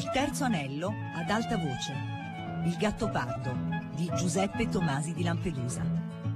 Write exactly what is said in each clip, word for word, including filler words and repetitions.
Il terzo anello ad alta voce. Il Gattopardo di Giuseppe Tomasi di Lampedusa.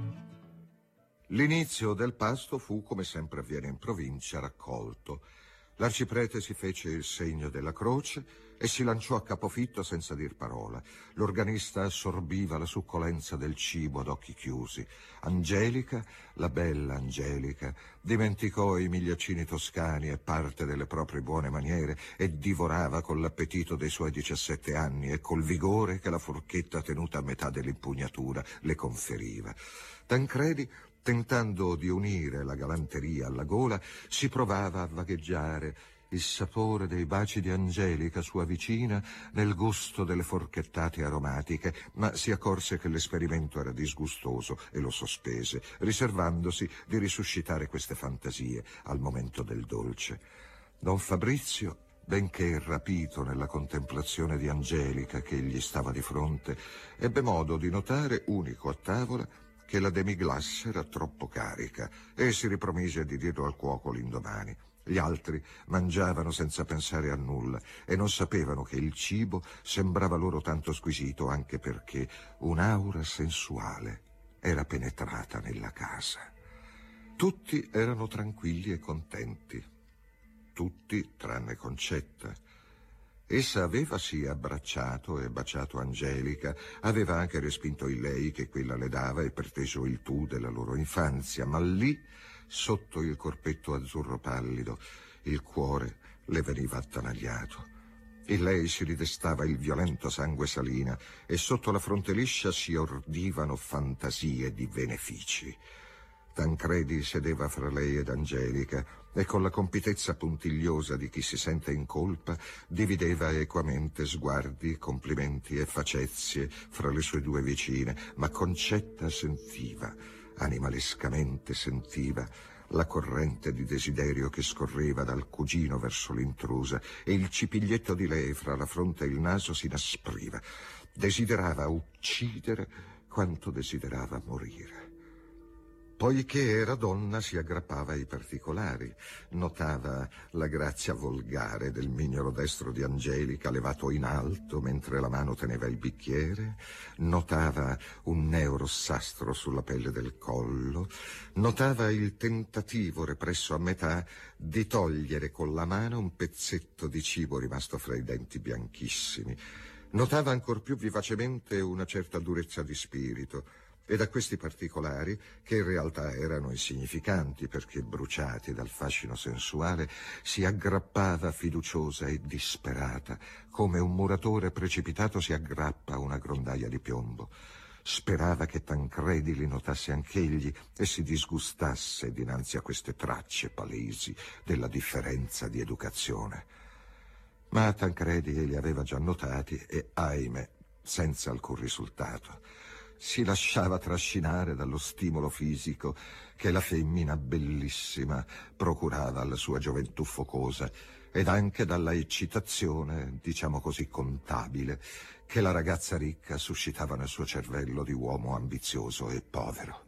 L'inizio del pasto fu, come sempre avviene in provincia, raccolto. L'arciprete si fece il segno della croce e si lanciò a capofitto senza dir parola. L'organista assorbiva la succolenza del cibo ad occhi chiusi. Angelica, la bella Angelica, dimenticò i migliaccini toscani e parte delle proprie buone maniere e divorava con l'appetito dei suoi diciassette anni e col vigore che la forchetta tenuta a metà dell'impugnatura le conferiva. Tancredi, tentando di unire la galanteria alla gola, si provava a vagheggiare il sapore dei baci di Angelica, sua vicina, nel gusto delle forchettate aromatiche, ma si accorse che l'esperimento era disgustoso e lo sospese, riservandosi di risuscitare queste fantasie al momento del dolce. Don Fabrizio, benché rapito nella contemplazione di Angelica che gli stava di fronte, ebbe modo di notare, unico a tavola, che la demi-glace era troppo carica e si ripromise di dirlo al cuoco l'indomani. Gli altri mangiavano senza pensare a nulla e non sapevano che il cibo sembrava loro tanto squisito anche perché un'aura sensuale era penetrata nella casa. Tutti erano tranquilli e contenti. Tutti tranne Concetta. Essa aveva sì abbracciato e baciato Angelica, aveva anche respinto il lei che quella le dava e preteso il tu della loro infanzia, ma lì, sotto il corpetto azzurro pallido, il cuore le veniva attanagliato. In lei si ridestava il violento sangue salina e sotto la fronte liscia si ordivano fantasie di benefici. Tancredi sedeva fra lei ed Angelica e con la compitezza puntigliosa di chi si sente in colpa divideva equamente sguardi, complimenti e facezie fra le sue due vicine, ma Concetta sentiva, animalescamente sentiva, la corrente di desiderio che scorreva dal cugino verso l'intrusa e il cipiglietto di lei fra la fronte e il naso si inaspriva. Desiderava uccidere quanto desiderava morire. Poiché era donna si aggrappava ai particolari, notava la grazia volgare del mignolo destro di Angelica levato in alto mentre la mano teneva il bicchiere, notava un neo rossastro sulla pelle del collo, notava il tentativo represso a metà di togliere con la mano un pezzetto di cibo rimasto fra i denti bianchissimi, notava ancor più vivacemente una certa durezza di spirito. E da questi particolari, che in realtà erano insignificanti perché bruciati dal fascino sensuale, si aggrappava fiduciosa e disperata, come un muratore precipitato si aggrappa a una grondaia di piombo. Sperava che Tancredi li notasse anch'egli e si disgustasse dinanzi a queste tracce palesi della differenza di educazione. Ma Tancredi li aveva già notati e, ahimè, senza alcun risultato. Si lasciava trascinare dallo stimolo fisico che la femmina bellissima procurava alla sua gioventù focosa ed anche dalla eccitazione, diciamo così, contabile che la ragazza ricca suscitava nel suo cervello di uomo ambizioso e povero.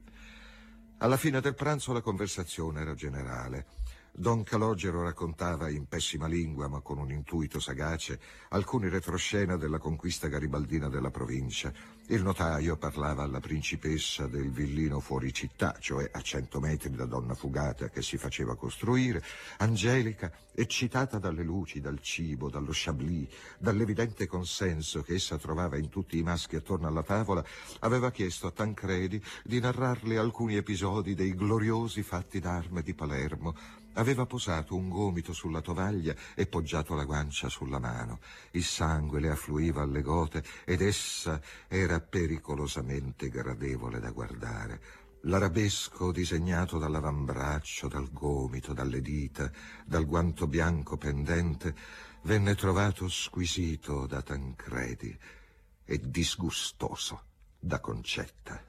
Alla fine del pranzo la conversazione era generale. Don Calogero raccontava in pessima lingua, ma con un intuito sagace, alcuni retroscena della conquista garibaldina della provincia. Il notaio parlava alla principessa del villino fuori città, cioè a cento metri da Donna Fugata che si faceva costruire. Angelica, eccitata dalle luci, dal cibo, dallo chablis, dall'evidente consenso che essa trovava in tutti i maschi attorno alla tavola, aveva chiesto a Tancredi di narrarle alcuni episodi dei gloriosi fatti d'arme di Palermo. Aveva posato un gomito sulla tovaglia e poggiato la guancia sulla mano. Il sangue le affluiva alle gote ed essa era pericolosamente gradevole da guardare. L'arabesco disegnato dall'avambraccio, dal gomito, dalle dita, dal guanto bianco pendente, venne trovato squisito da Tancredi e disgustoso da Concetta.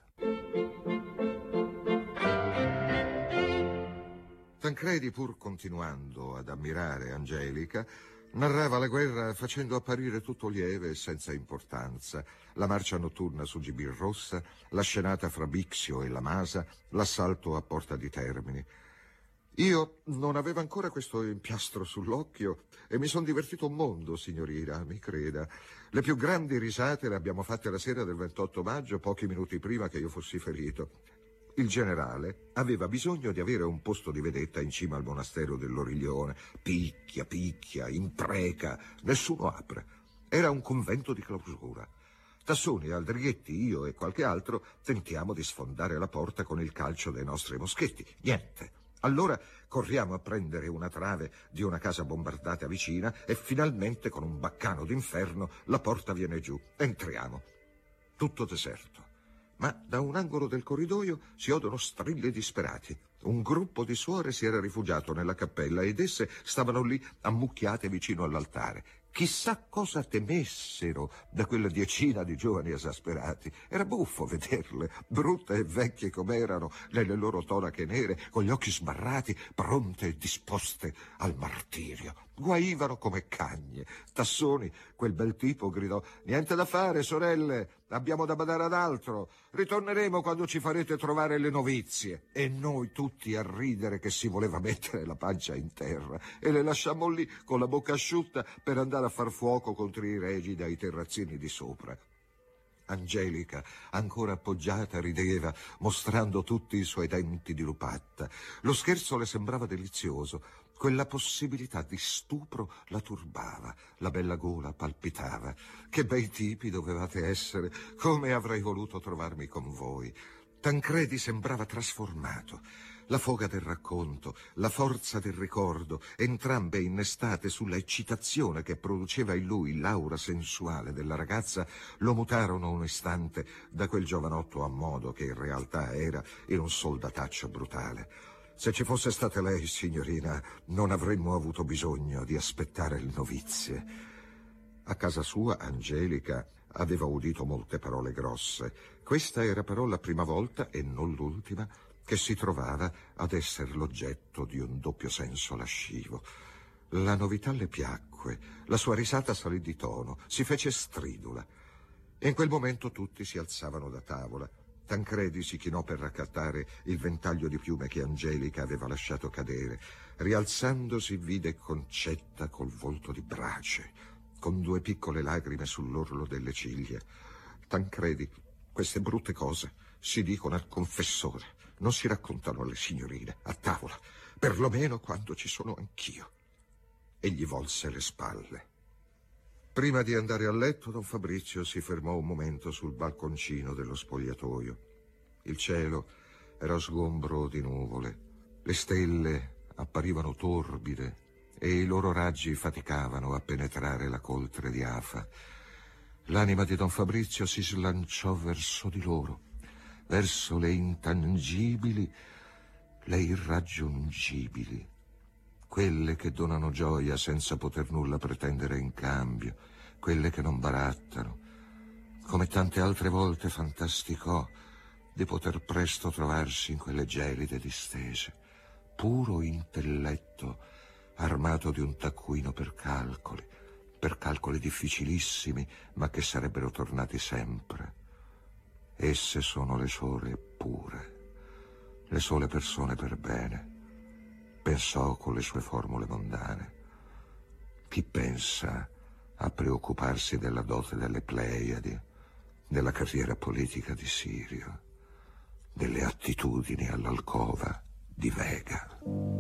Tancredi, pur continuando ad ammirare Angelica, narrava la guerra facendo apparire tutto lieve e senza importanza: la marcia notturna su Gibirrossa, la scenata fra Bixio e la Masa, l'assalto a Porta di Termini. Io non avevo ancora questo impiastro sull'occhio e mi sono divertito un mondo, signorina, mi creda. Le più grandi risate le abbiamo fatte la sera del ventotto maggio, pochi minuti prima che io fossi ferito. Il generale aveva bisogno di avere un posto di vedetta in cima al monastero dell'Origlione. Picchia, picchia, impreca, nessuno apre. Era un convento di clausura. Tassoni, Aldrighetti, io e qualche altro tentiamo di sfondare la porta con il calcio dei nostri moschetti. Niente. Allora corriamo a prendere una trave di una casa bombardata vicina e finalmente con un baccano d'inferno la porta viene giù. Entriamo. Tutto deserto. Ma da un angolo del corridoio si odono strilli disperati. Un gruppo di suore si era rifugiato nella cappella ed esse stavano lì ammucchiate vicino all'altare. Chissà cosa temessero da quella decina di giovani esasperati. Era buffo vederle, brutte e vecchie com'erano, nelle loro tonache nere, con gli occhi sbarrati, pronte e disposte al martirio. Guaivano come cagne. Tassoni, quel bel tipo, gridò: «Niente da fare, sorelle, abbiamo da badare ad altro. Ritorneremo quando ci farete trovare le novizie». E noi tutti a ridere che si voleva mettere la pancia in terra, e le lasciammo lì con la bocca asciutta per andare a far fuoco contro i regi dai terrazzini di sopra. Angelica, ancora appoggiata, rideva, mostrando tutti i suoi denti di lupatta. Lo scherzo le sembrava delizioso. Quella possibilità di stupro la turbava, la bella gola palpitava. Che bei tipi dovevate essere, come avrei voluto trovarmi con voi. Tancredi sembrava trasformato. La foga del racconto, la forza del ricordo, entrambe innestate sulla eccitazione che produceva in lui l'aura sensuale della ragazza, lo mutarono un istante da quel giovanotto a modo che in realtà era in un soldataccio brutale. Se ci fosse stata lei, signorina, non avremmo avuto bisogno di aspettare il novizie. A casa sua, Angelica aveva udito molte parole grosse. Questa era però la prima volta, e non l'ultima, che si trovava ad essere l'oggetto di un doppio senso lascivo. La novità le piacque, la sua risata salì di tono, si fece stridula. E in quel momento tutti si alzavano da tavola. Tancredi si chinò per raccattare il ventaglio di piume che Angelica aveva lasciato cadere. Rialzandosi vide Concetta col volto di brace, con due piccole lagrime sull'orlo delle ciglia. Tancredi, queste brutte cose si dicono al confessore, non si raccontano alle signorine, a tavola, perlomeno quando ci sono anch'io. E gli volse le spalle. Prima di andare a letto, don Fabrizio si fermò un momento sul balconcino dello spogliatoio. Il cielo era sgombro di nuvole, le stelle apparivano torbide e i loro raggi faticavano a penetrare la coltre di afa. L'anima di don Fabrizio si slanciò verso di loro, verso le intangibili, le irraggiungibili, quelle che donano gioia senza poter nulla pretendere in cambio, quelle che non barattano. Come tante altre volte fantasticò di poter presto trovarsi in quelle gelide distese, puro intelletto armato di un taccuino per calcoli, per calcoli difficilissimi, ma che sarebbero tornati sempre. Esse sono le sole pure, le sole persone per bene, pensò con le sue formule mondane. Chi pensa a preoccuparsi della dote delle Pleiadi, della carriera politica di Sirio, delle attitudini all'alcova di Vega?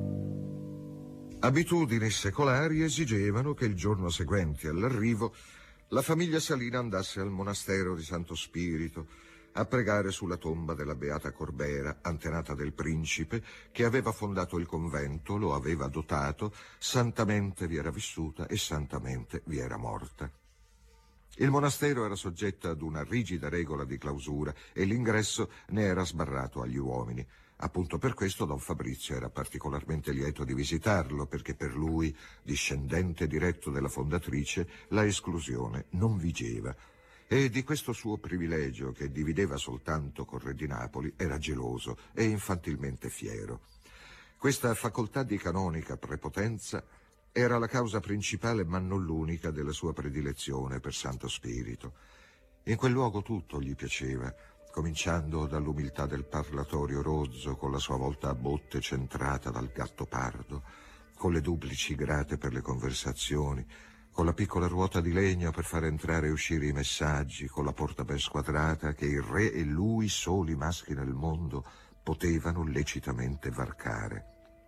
Abitudini secolari esigevano che il giorno seguente all'arrivo la famiglia Salina andasse al monastero di Santo Spirito a pregare sulla tomba della beata Corbera, antenata del principe, che aveva fondato il convento, lo aveva dotato, santamente vi era vissuta e santamente vi era morta. Il monastero era soggetto ad una rigida regola di clausura e l'ingresso ne era sbarrato agli uomini. Appunto per questo don Fabrizio era particolarmente lieto di visitarlo, perché per lui, discendente diretto della fondatrice, la esclusione non vigeva. E di questo suo privilegio, che divideva soltanto col re di Napoli, era geloso e infantilmente fiero. Questa facoltà di canonica prepotenza era la causa principale, ma non l'unica, della sua predilezione per Santo Spirito. In quel luogo tutto gli piaceva. cominciando dall'umiltà del parlatorio rozzo con la sua volta a botte centrata dal Gattopardo, con le duplici grate per le conversazioni, con la piccola ruota di legno per far entrare e uscire i messaggi, con la porta ben squadrata che il re e lui, soli maschi nel mondo, potevano lecitamente varcare.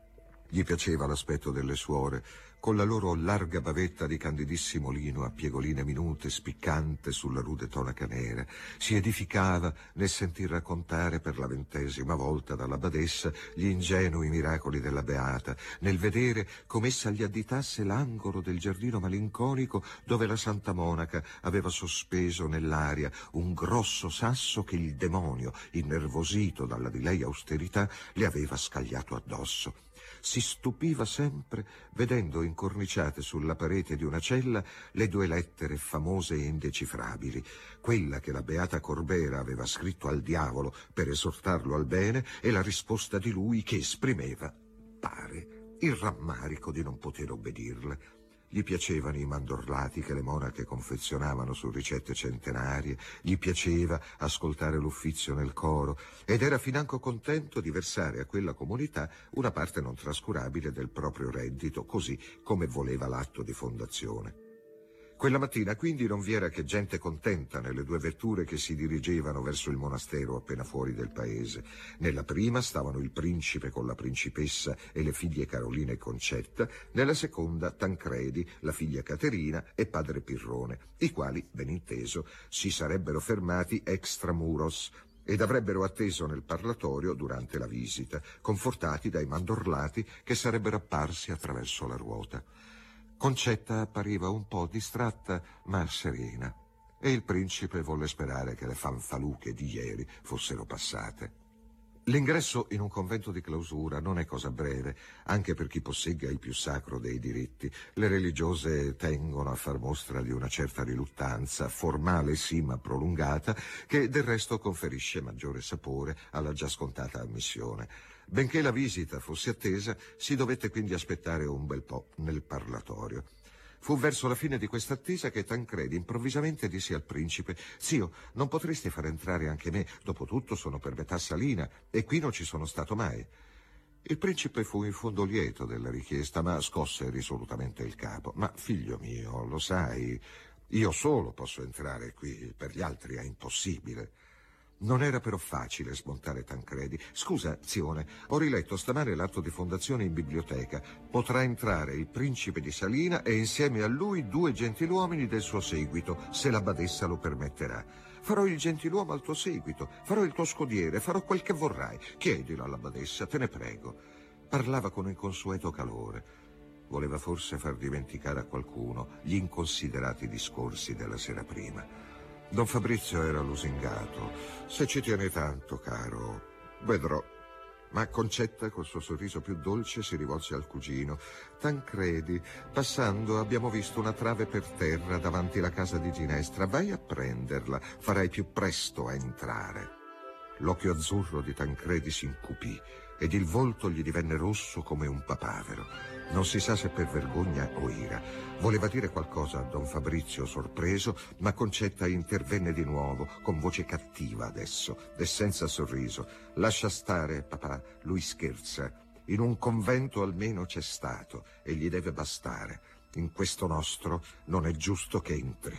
Gli piaceva l'aspetto delle suore, con la loro larga bavetta di candidissimo lino a piegoline minute spiccante sulla rude tonaca nera. Si edificava nel sentir raccontare per la ventesima volta dalla badessa gli ingenui miracoli della Beata, nel vedere com'essa gli additasse l'angolo del giardino malinconico dove la Santa Monaca aveva sospeso nell'aria un grosso sasso che il demonio, innervosito dalla di lei austerità, le aveva scagliato addosso. Si stupiva sempre vedendo incorniciate sulla parete di una cella le due lettere famose e indecifrabili, quella che la beata Corbera aveva scritto al diavolo per esortarlo al bene e la risposta di lui che esprimeva, pare, il rammarico di non poter obbedirle. Gli piacevano i mandorlati che le monache confezionavano su ricette centenarie, gli piaceva ascoltare l'uffizio nel coro ed era financo contento di versare a quella comunità una parte non trascurabile del proprio reddito, così come voleva l'atto di fondazione. Quella mattina quindi non vi era che gente contenta nelle due vetture che si dirigevano verso il monastero appena fuori del paese. Nella prima stavano il principe con la principessa e le figlie Carolina e Concetta, nella seconda Tancredi, la figlia Caterina e padre Pirrone, i quali, ben inteso, si sarebbero fermati extramuros ed avrebbero atteso nel parlatorio durante la visita, confortati dai mandorlati che sarebbero apparsi attraverso la ruota. Concetta appariva un po' distratta ma serena e il principe volle sperare che le fanfaluche di ieri fossero passate. L'ingresso in un convento di clausura non è cosa breve, anche per chi possegga il più sacro dei diritti. Le religiose tengono a far mostra di una certa riluttanza, formale sì ma prolungata, che del resto conferisce maggiore sapore alla già scontata ammissione. Benché la visita fosse attesa, si dovette quindi aspettare un bel po' nel parlatorio. Fu verso la fine di questa attesa che Tancredi improvvisamente disse al principe: «Zio, non potresti far entrare anche me? Dopotutto sono per metà salina e qui non ci sono stato mai». Il principe fu in fondo lieto della richiesta, ma scosse risolutamente il capo. «Ma figlio mio, lo sai, io solo posso entrare qui, per gli altri è impossibile». Non era però facile smontare Tancredi. «Scusa, zione, ho riletto stamane l'atto di fondazione in biblioteca. Potrà entrare il principe di Salina e insieme a lui due gentiluomini del suo seguito, se la badessa lo permetterà. Farò il gentiluomo al tuo seguito, farò il tuo scodiere, farò quel che vorrai. Chiedilo alla badessa, te ne prego». Parlava con inconsueto calore. Voleva forse far dimenticare a qualcuno gli inconsiderati discorsi della sera prima. Don Fabrizio era lusingato. «Se ci tieni tanto, caro, vedrò». Ma Concetta, col suo sorriso più dolce, si rivolse al cugino. «Tancredi, passando abbiamo visto una trave per terra davanti alla casa di Ginestra. Vai a prenderla, farai più presto a entrare». L'occhio azzurro di Tancredi si incupì ed il volto gli divenne rosso come un papavero. Non si sa se per vergogna o ira. Voleva dire qualcosa a Don Fabrizio sorpreso, ma Concetta intervenne di nuovo, con voce cattiva adesso e senza sorriso. «Lascia stare, papà, lui scherza. In un convento almeno c'è stato e gli deve bastare. In questo nostro non è giusto che entri».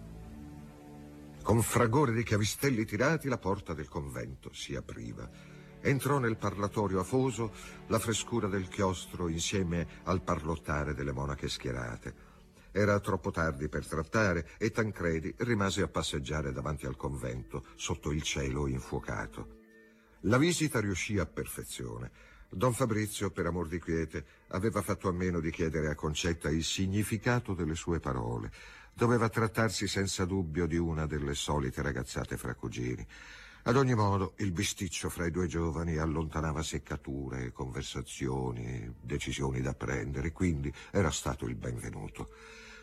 Con fragore di chiavistelli tirati la porta del convento si apriva. Entrò nel parlatorio afoso la frescura del chiostro insieme al parlottare delle monache schierate. Era troppo tardi per trattare e Tancredi rimase a passeggiare davanti al convento sotto il cielo infuocato. La visita riuscì a perfezione. Don Fabrizio, per amor di quiete, aveva fatto a meno di chiedere a Concetta il significato delle sue parole. Doveva trattarsi senza dubbio di una delle solite ragazzate fra cugini. Ad ogni modo, il bisticcio fra i due giovani allontanava seccature, conversazioni, decisioni da prendere, quindi era stato il benvenuto.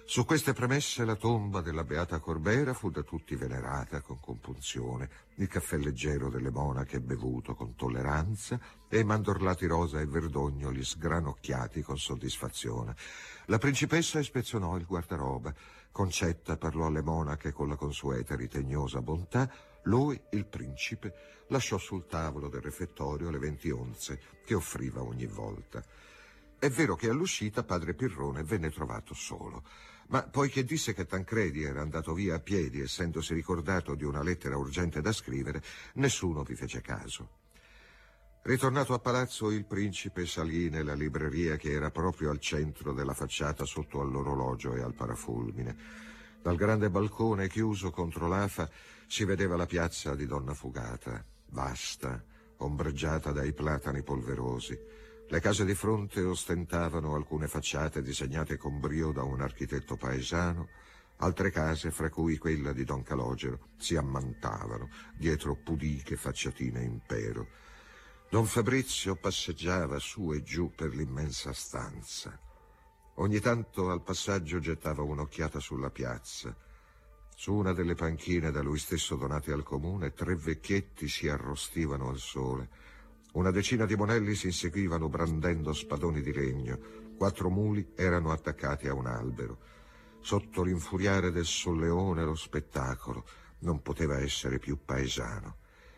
Su queste premesse la tomba della beata Corbera fu da tutti venerata con compunzione, il caffè leggero delle monache bevuto con tolleranza e i mandorlati rosa e verdognoli sgranocchiati con soddisfazione. La principessa ispezionò il guardaroba, Concetta parlò alle monache con la consueta ritegnosa bontà, lui, il principe, lasciò sul tavolo del refettorio le venti onze che offriva ogni volta. È vero che all'uscita padre Pirrone venne trovato solo, ma poiché disse che Tancredi era andato via a piedi, essendosi ricordato di una lettera urgente da scrivere, nessuno vi fece caso. Ritornato a palazzo, il principe salì nella libreria che era proprio al centro della facciata sotto all'orologio e al parafulmine. Dal grande balcone chiuso contro l'afa si vedeva la piazza di Donna Fugata, vasta, ombreggiata dai platani polverosi. Le case di fronte ostentavano alcune facciate disegnate con brio da un architetto paesano, altre case, fra cui quella di Don Calogero, si ammantavano dietro pudiche facciatine in pero. Don Fabrizio passeggiava su e giù per l'immensa stanza. Ogni tanto al passaggio gettava un'occhiata sulla piazza. Su una delle panchine da lui stesso donate al comune, tre vecchietti si arrostivano al sole. Una decina di monelli si inseguivano brandendo spadoni di legno. Quattro muli erano attaccati a un albero. Sotto l'infuriare del solleone lo spettacolo non poteva essere più paesano.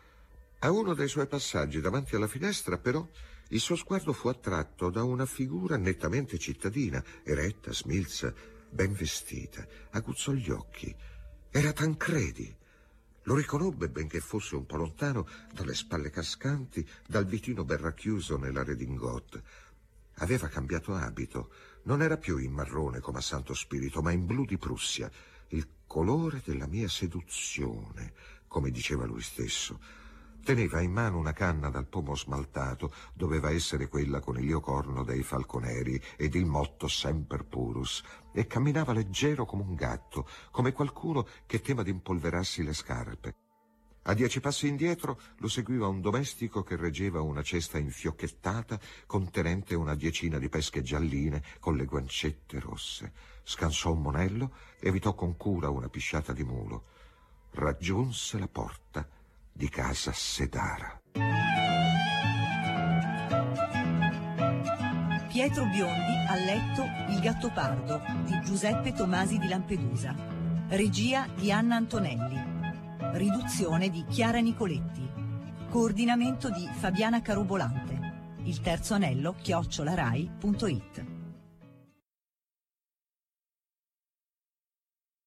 A uno dei suoi passaggi davanti alla finestra, però, il suo sguardo fu attratto da una figura nettamente cittadina, eretta, smilza, ben vestita. Aguzzò gli occhi. Era Tancredi. Lo riconobbe, benché fosse un po' lontano, dalle spalle cascanti, dal vitino ben racchiuso nella redingote. Aveva cambiato abito. Non era più in marrone come a Santo Spirito, ma in blu di Prussia. Il colore della mia seduzione, come diceva lui stesso. Teneva in mano una canna dal pomo smaltato, doveva essere quella con il liocorno dei falconeri ed il motto Semper Purus, e camminava leggero come un gatto, come qualcuno che tema di impolverarsi le scarpe. A dieci passi indietro lo seguiva un domestico che reggeva una cesta infiocchettata contenente una diecina di pesche gialline con le guancette rosse. Scansò un monello, evitò con cura una pisciata di mulo. Raggiunse la porta di casa Sedara. Pietro Biondi a letto Il Gattopardo di Giuseppe Tomasi di Lampedusa. Regia di Anna Antonelli. Riduzione di Chiara Nicoletti. Coordinamento di Fabiana Carobolante. Il terzo anello chiocciola rai punto it.